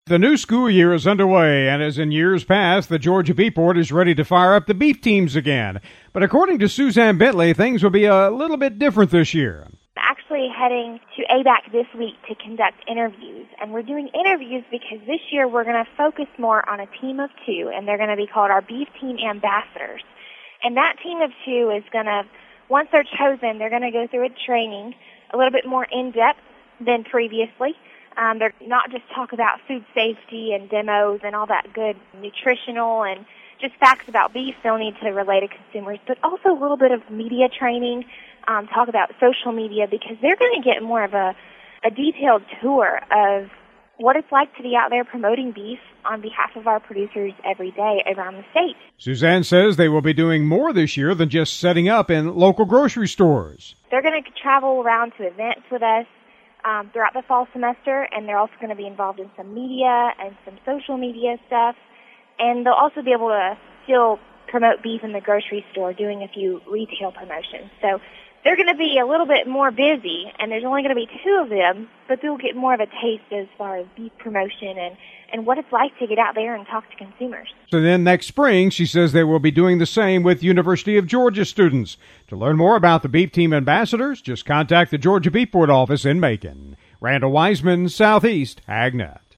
The new school year is underway, and as in years past, the Georgia Beef Board is ready to fire up the beef teams again. But according to Suzanne Bentley, things will be a little bit different this year. Actually heading to ABAC this week to conduct interviews. And we're doing interviews because this year we're going to focus more on a team of two, and they're going to be called our Beef Team Ambassadors. And that team of two is going to, once they're chosen, they're going to go through a training a little bit more in-depth than previously. They're not just talk about food safety and demos and all that good nutritional and just facts about beef they'll need to relay to consumers, but also a little bit of media training, talk about social media, because they're going to get more of a detailed tour of what it's like to be out there promoting beef on behalf of our producers every day around the state. Suzanne says they will be doing more this year than just setting up in local grocery stores. They're going to travel around to events with us throughout the fall semester, and they're also going to be involved in some media and some social media stuff. And they'll also be able to still promote beef in the grocery store, doing a few retail promotions. So they're going to be a little bit more busy, and there's only going to be two of them, but they'll get more of a taste as far as beef promotion and what it's like to get out there and talk to consumers. So then next spring, she says they will be doing the same with University of Georgia students. To learn more about the Beef Team Ambassadors, just contact the Georgia Beef Board office in Macon. Randall Wiseman, Southeast AgNet.